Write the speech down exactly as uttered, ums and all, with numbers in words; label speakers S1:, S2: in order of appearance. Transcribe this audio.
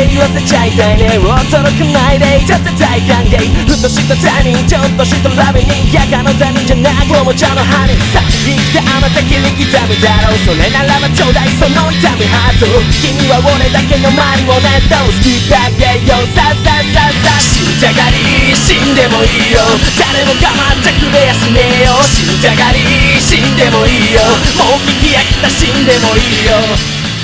S1: って言わせちゃいたいね。驚かないでちょっと大歓迎。ふとしたタイミングちょっとしたラビにやかの他人じゃなくおもちゃのハニーさ生きたあなた切り刻むだろう。それならばちょうだいその痛みハート。君は俺だけのマリオネット好きだけよささささ死んじゃがり死んでもいいよ。誰も我慢じゃくれやしねえよ。死んじゃがり死んでもいいよ。もう聞き飽きた死んでもいいよ。